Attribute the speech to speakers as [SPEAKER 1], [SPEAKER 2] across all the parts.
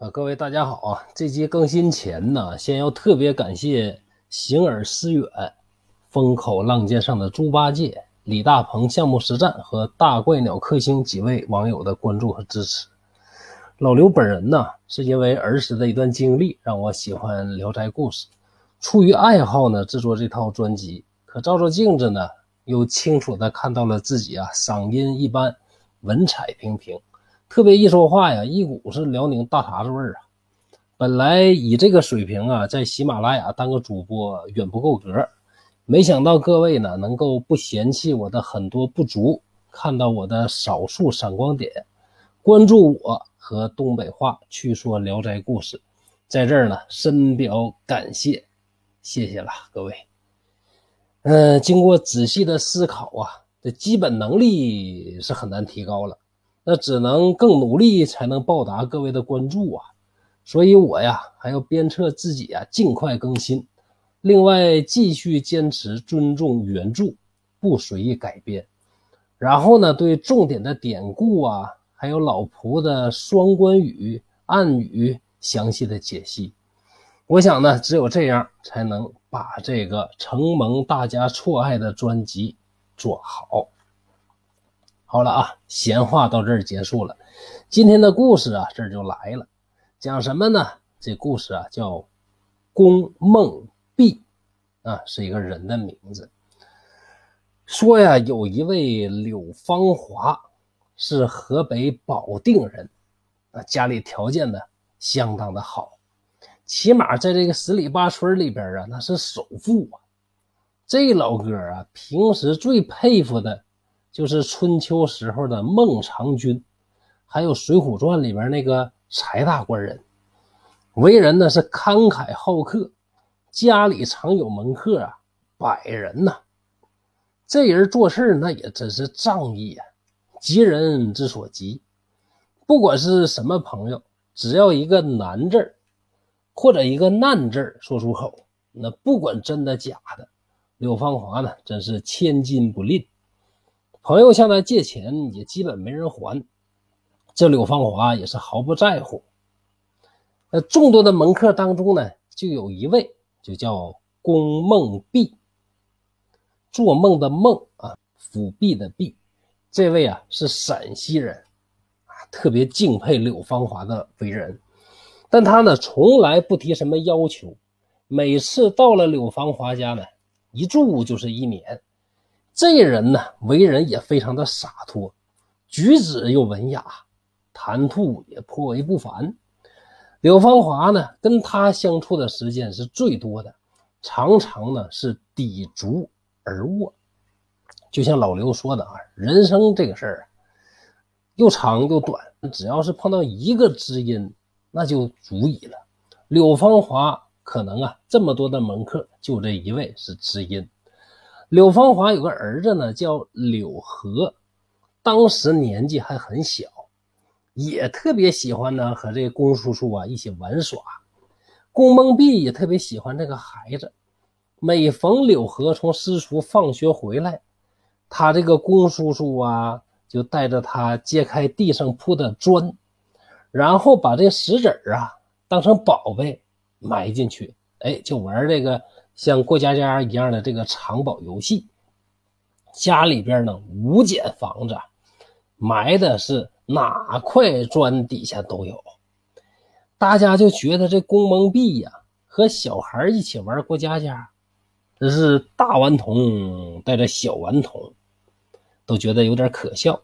[SPEAKER 1] 各位大家好啊！这集更新前呢，先要特别感谢行而思远、风口浪尖上的猪八戒、李大鹏项目实战和大怪鸟克星几位网友的关注和支持。老刘本人呢，是因为儿时的一段经历让我喜欢聊斋故事，出于爱好呢制作这套专辑，可照照镜子呢，又清楚地看到了自己嗓音一般，文采平平，特别一说话一股是辽宁大碴子味儿啊。本来以这个水平在喜马拉雅当个主播远不够格，没想到各位呢能够不嫌弃我的很多不足，看到我的少数闪光点，关注我和东北话去说聊斋故事，在这儿呢深表感谢，谢谢了各位。经过仔细的思考这基本能力是很难提高了，那只能更努力才能报答各位的关注所以我还要鞭策自己尽快更新，另外继续坚持尊重原著，不随意改编，然后呢对重点的典故还有老仆的双关语暗语详细的解析。我想呢只有这样才能把这个承蒙大家错爱的专辑做好。好了闲话到这儿结束了，今天的故事这儿就来了。讲什么呢？这故事叫宫梦璧是一个人的名字。说有一位柳芳华是河北保定人，家里条件呢相当的好，起码在这个十里八村里边那是首富这老哥平时最佩服的就是春秋时候的孟尝君，还有水浒传里边那个柴大官人。为人呢是慷慨好客，家里常有门客100人这人做事那也真是仗义急人之所急。不管是什么朋友，只要一个难字或者一个难字说出口，那不管真的假的，柳芳华呢真是千金不吝。朋友向他借钱也基本没人还，这柳芳华也是毫不在乎。众多的门客当中呢，就有一位就叫宫梦璧，做梦的梦辅弼的弼。这位是陕西人特别敬佩柳芳华的为人，但他呢从来不提什么要求，每次到了柳芳华家呢，一住就是1年。这人呢为人也非常的洒脱，举止又文雅，谈吐也颇为不凡。柳芳华呢跟他相处的时间是最多的，常常呢是抵足而卧。就像老刘说的人生这个事儿又长又短，只要是碰到一个知音那就足以了。柳芳华可能这么多的门客就这一位是知音。柳芳华有个儿子呢叫柳和，当时年纪还很小，也特别喜欢呢和这个宫叔叔一起玩耍。宫梦璧也特别喜欢这个孩子，每逢柳和从私塾放学回来，他这个宫叔叔就带着他揭开地上铺的砖，然后把这石子当成宝贝埋进去，就玩这个像过家家一样的这个藏宝游戏。家里边呢5间房子，埋的是哪块砖底下都有。大家就觉得这宫梦璧和小孩一起玩过家家，这是大顽童带着小顽童，都觉得有点可笑。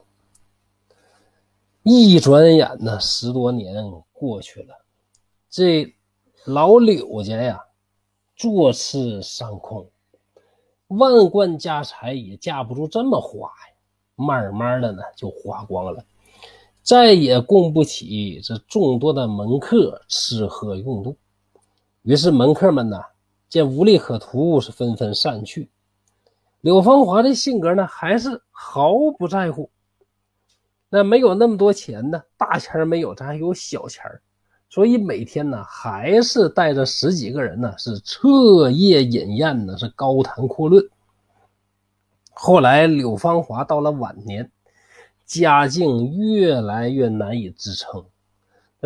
[SPEAKER 1] 一转眼呢10多年过去了，这老柳家坐吃山空，万贯家财也架不住这么花慢慢的呢就花光了，再也供不起这众多的门客吃喝用度。于是门客们见无利可图，是纷纷散去。柳芳华的性格呢还是毫不在乎，那没有那么多钱呢，大钱没有，咱还有小钱，所以每天呢还是带着10几个人呢是彻夜饮宴呢，是高谈阔论。后来柳芳华到了晚年，家境越来越难以支撑，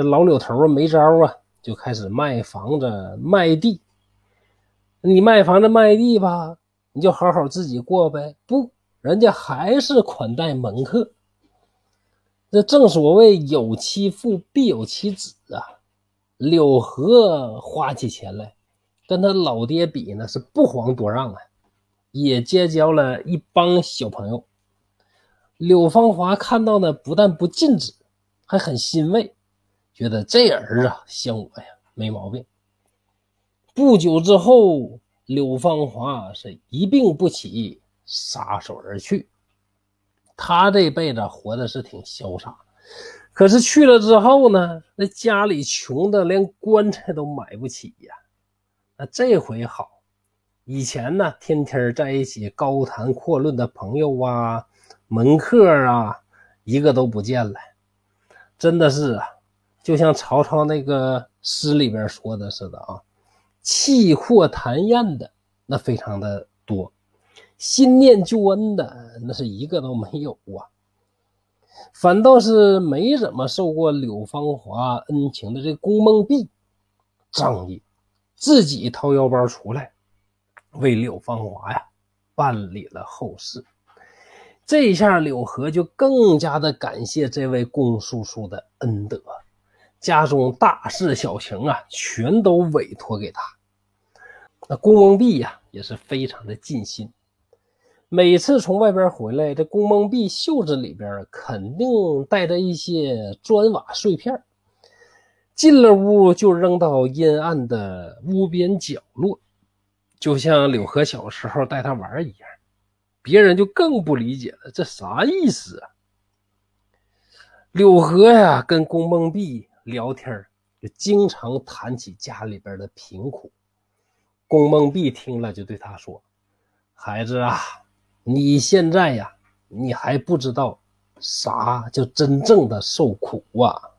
[SPEAKER 1] 这老柳头没招啊，就开始卖房子卖地。你卖房子卖地吧，你就好好自己过呗，不，人家还是款待门客。这正所谓有其父必有其子啊，柳河花起钱来跟他老爹比呢是不遑多让啊，也结交了一帮小朋友。柳芳华看到呢，不但不禁止，还很欣慰，觉得这儿啊像我呀，没毛病。不久之后，柳芳华是一病不起，撒手而去。他这辈子活的是挺潇洒，可是去了之后呢，那家里穷的连棺材都买不起呀。那这回好，以前呢天天在一起高谈阔论的朋友啊、门客啊，一个都不见了。真的是啊，就像曹操那个诗里边说的似的啊，气阔谈宴的那非常的多，心念救恩的那是一个都没有啊。反倒是没怎么受过柳芳华恩情的这龚梦碧仗义，自己掏腰包出来为柳芳华呀办理了后事。这一下柳河就更加的感谢这位龚叔叔的恩德，家中大事小情啊全都委托给他。那龚梦碧呀也是非常的尽心，每次从外边回来，这龚梦碧袖子里边肯定带着一些砖瓦碎片，进了屋就扔到阴暗的屋边角落，就像柳河小时候带他玩一样。别人就更不理解了，这啥意思啊？柳河呀跟龚梦碧聊天，就经常谈起家里边的贫苦。龚梦碧听了就对他说：孩子啊，你现在呀，你还不知道啥叫真正的受苦啊。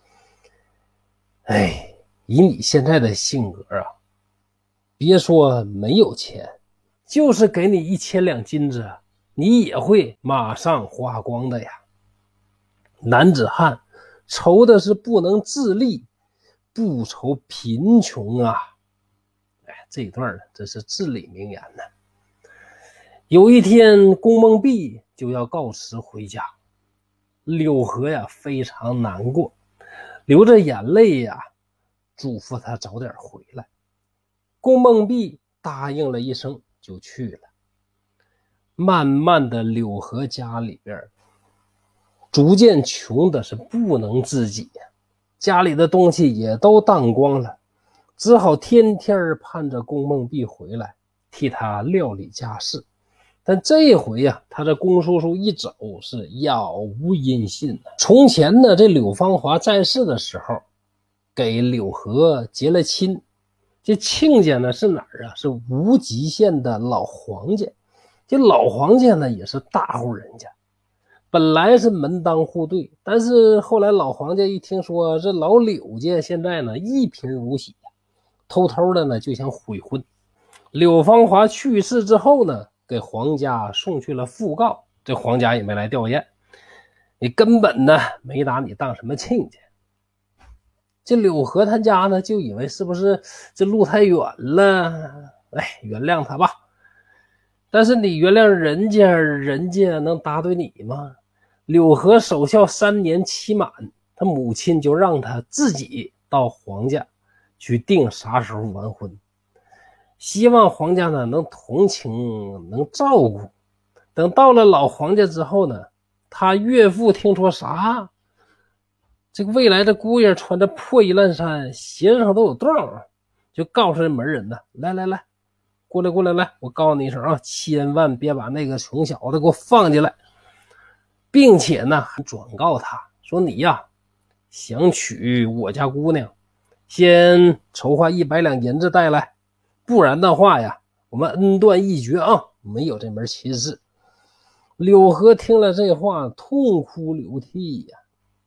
[SPEAKER 1] 哎，以你现在的性格啊，别说没有钱，就是给你1000两金子，你也会马上花光的呀。男子汉愁的是不能自立，不愁贫穷啊。哎，这一段呢，这是至理名言呢。有一天，龚梦碧就要告辞回家，柳河呀非常难过，流着眼泪呀，嘱咐他早点回来。龚梦碧答应了一声就去了。慢慢的，柳河家里边逐渐穷的是不能自己，家里的东西也都当光了，只好天天盼着龚梦碧回来替他料理家事。但这回呀，他这龚叔叔一走是杳无音信。从前呢，这柳芳华在世的时候给柳河结了亲，这亲家呢是哪儿啊？是无极县的老黄家。这老黄家呢也是大户人家，本来是门当户对，但是后来老黄家一听说这老柳家现在呢一贫如洗，偷偷的呢就想悔婚。柳芳华去世之后呢，给黄家送去了讣告，这黄家也没来吊唁，你根本呢没拿你当什么亲家。这柳河他家呢就以为是不是这路太远了，哎，原谅他吧。但是你原谅人家，人家能答对你吗？柳河守孝3年期满，他母亲就让他自己到黄家去定啥时候完婚，希望黄家呢能同情，能照顾。等到了老黄家之后呢，他岳父听说啥，这个未来的姑爷穿着破衣烂衫，鞋上都有洞，就告诉这门人呢，来来来，过来来，我告诉你一声啊，千万别把那个穷小子给我放进来，并且呢还转告他说，你呀想娶我家姑娘，先筹划100两银子带来，不然的话呀，我们恩断义绝啊，没有这门亲事。柳河听了这话，痛哭流涕呀。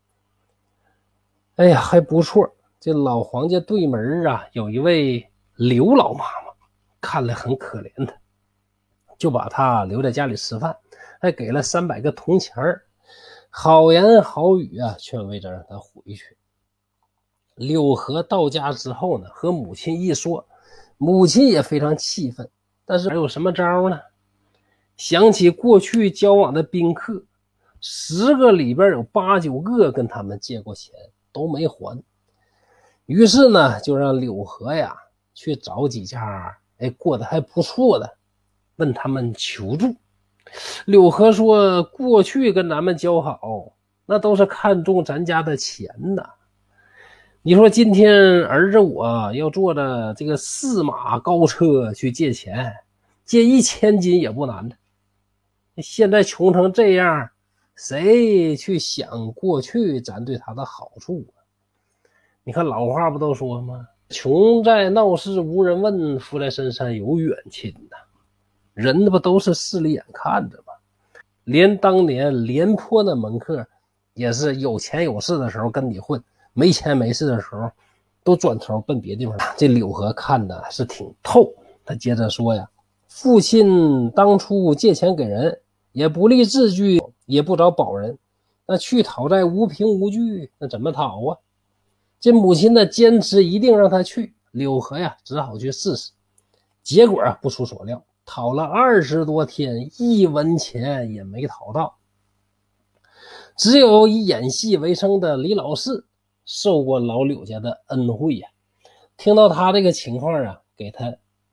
[SPEAKER 1] 哎呀，还不错，这老黄家对门啊有一位刘老妈妈，看了很可怜他，就把他留在家里吃饭，还给了300个铜钱，好言好语啊，劝慰着让他回去。 柳河到家之后呢，和母亲一说，母亲也非常气愤，但是还有什么招呢？想起过去交往的宾客，10个里边有8、9个跟他们借过钱都没还，于是呢就让柳河呀去找几家过得还不错的，问他们求助。柳河说，过去跟咱们交好，那都是看中咱家的钱呐。你说今天儿子我要坐着这个4马高车去借钱，借1000斤也不难的。现在穷成这样，谁去想过去咱对他的好处啊？你看老话不都说吗？穷在闹市无人问，富在深山有远亲呐。人不都是势利眼看着吗？连当年廉颇的门客也是有钱有势的时候跟你混，没钱没势的时候都转头奔别地方。这柳河看的是挺透，他接着说呀，父亲当初借钱给人，也不立字据，也不找保人，那去讨债无凭无据，那怎么讨啊？这母亲呢坚持一定让他去，柳河呀只好去试试。结果不出所料，讨了20多天，1文钱也没讨到。只有以演戏为生的李老四受过老柳家的恩惠呀，听到他这个情况啊，给他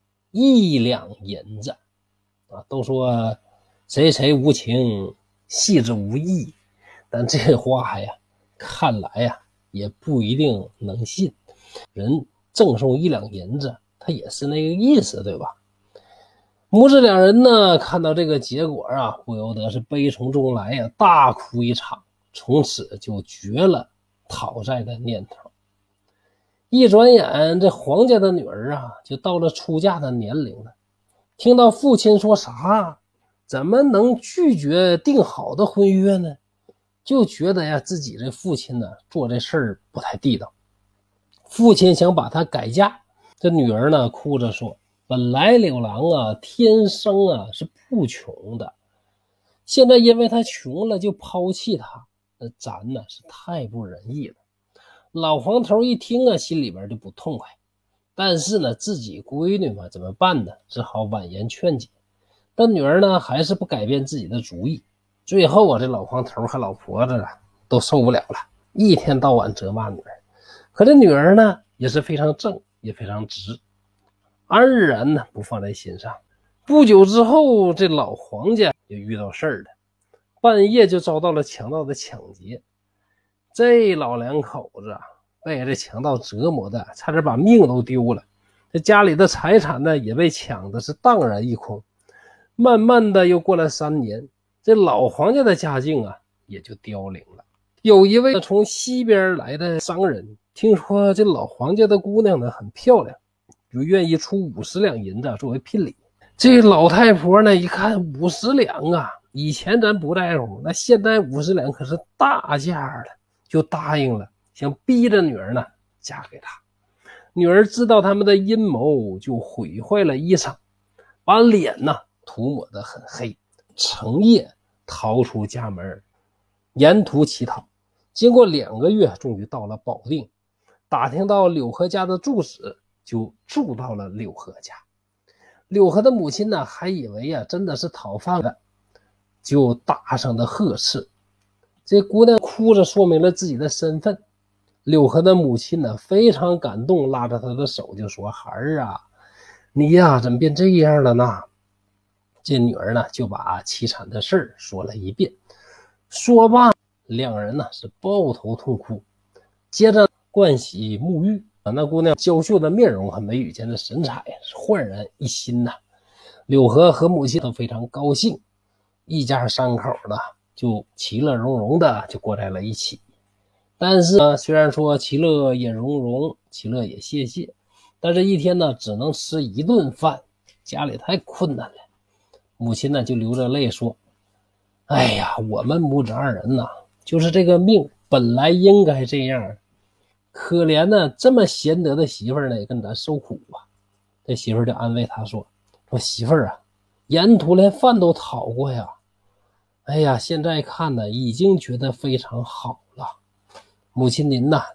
[SPEAKER 1] 1两银子啊。都说谁谁无情，戏之无义，但这话呀看来呀也不一定能信。人赠送1两银子，他也是那个意思，对吧？母子两人呢看到这个结果啊，不由得是悲从中来呀，大哭一场，从此就绝了讨债的念头。一转眼这黄家的女儿啊就到了出嫁的年龄了，听到父亲说啥怎么能拒绝定好的婚约呢，就觉得呀自己这父亲呢做这事儿不太地道，父亲想把她改嫁。这女儿呢哭着说，本来柳郎啊天生啊是不穷的，现在因为他穷了就抛弃他，那咱呢是太不仁义了。老黄头一听啊心里边就不痛快，但是呢自己闺女嘛怎么办呢，只好婉言劝解。但女儿呢还是不改变自己的主意。最后啊这老黄头和老婆子啊都受不了了，一天到晚责骂女儿。可这女儿呢也是非常正也非常直，安然呢不放在心上。不久之后这老黄家就遇到事儿了，半夜就遭到了强盗的抢劫。这老两口子啊被这强盗折磨的差点把命都丢了，这家里的财产呢也被抢的是荡然一空。慢慢的又过了3年，这老黄家的家境啊也就凋零了。有一位从西边来的商人听说这老黄家的姑娘呢很漂亮，就愿意出50两银子作为聘礼。这老太婆呢一看50两啊，以前咱不在乎，那现在50两可是大价了，就答应了，想逼着女儿呢嫁给他。女儿知道他们的阴谋，就毁坏了衣裳，把脸呢涂抹得很黑，成夜逃出家门，沿途乞讨。经过2个月，终于到了保定，打听到柳河家的住址，就住到了柳河家。柳河的母亲呢还以为啊真的是讨饭的，就大声的呵斥。这姑娘哭着说明了自己的身份。柳河的母亲呢非常感动，拉着她的手就说，孩儿啊，你呀怎么变这样了呢？这女儿呢就把凄惨的事儿说了一遍。说罢2人呢是抱头痛哭，接着盥洗沐浴。那姑娘娇秀的面容和眉宇间的神采是焕然一新呐。柳河和母亲都非常高兴，一家3口呢就其乐融融的就过在了一起。但是呢虽然说其乐也融融，其乐也谢谢，但是一天呢只能吃1顿饭，家里太困难了。母亲呢就流着泪说，哎呀，我们母子2人呐就是这个命本来应该这样，可怜呢这么贤德的媳妇儿呢也跟咱受苦啊。这媳妇儿就安慰他说媳妇儿啊，沿途连饭都讨过呀，哎呀现在看呢已经觉得非常好了，母亲您呐就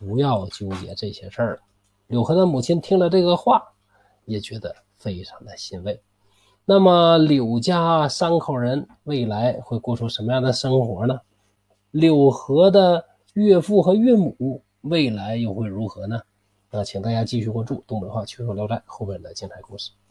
[SPEAKER 1] 不要纠结这些事儿了。柳河的母亲听了这个话，也觉得非常的欣慰。那么柳家3口人未来会过出什么样的生活呢？柳河的岳父和岳母未来又会如何呢？请大家继续关注东北话趣说聊斋后面的精彩故事。